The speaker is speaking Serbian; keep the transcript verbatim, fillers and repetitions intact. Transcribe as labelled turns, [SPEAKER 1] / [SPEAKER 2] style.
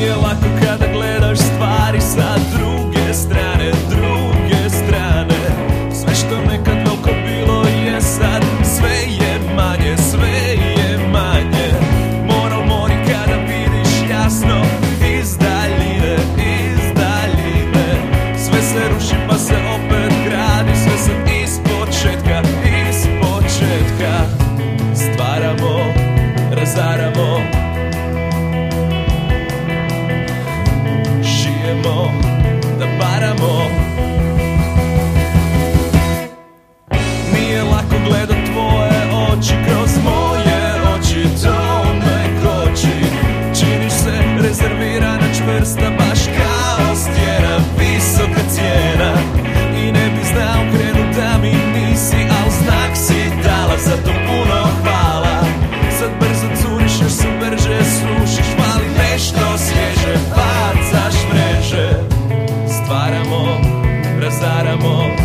[SPEAKER 1] Nije lako kada gledaš stvari sa druge strane, druge strane. Sve što nekad veliko bilo je sad, sve je manje, sve je manje. Mora u mori kada vidiš jasno iz daljine, iz daljine. Sve se ruši pa se opet gradi, sve se iz početka, iz početka. Stvaramo, razaramo, žijemo, da paramo. Nije lako gledat tvoje oči kroz moje oči, to me koči. Činiš se rezervirana, čvrsta, baš kao stijena, visoka cijena. I ne bi znao krenut da mi nisi, al znak si dala, zato puno hvala. Sad brzo curiš, još se brže sušiš, mali nešto svježe, bacaš mreže. Stvaramo, razaramo,